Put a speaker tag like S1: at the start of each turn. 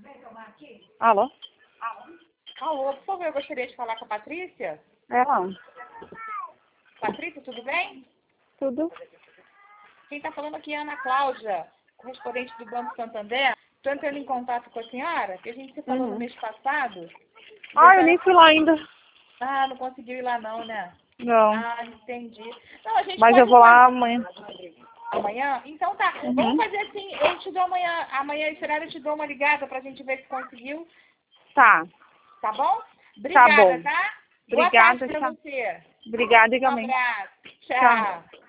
S1: Alô?
S2: Alô, por favor, eu gostaria de falar com a Patrícia.
S1: Ela?
S2: Patrícia, tudo bem?
S1: Tudo?
S2: Quem está falando aqui é a Ana Cláudia, correspondente do Banco Santander. Estou entrando em contato com a senhora, que a gente se falou no mês passado.
S1: Eu nem fui lá ainda.
S2: Ah, não conseguiu ir lá não, né?
S1: Não.
S2: Ah, entendi. Não, a gente
S1: Mas
S2: pode
S1: eu vou lá amanhã.
S2: Amanhã? Então tá. Vamos fazer assim, eu te dou amanhã esse horário eu te dou uma ligada pra gente ver se conseguiu.
S1: Tá.
S2: Tá bom? Obrigada,
S1: Tá bom.
S2: tá?
S1: Obrigada,
S2: Boa tarde pra você.
S1: Obrigada
S2: Um
S1: igualmente.
S2: abraço.
S1: Tchau.
S2: Tchau.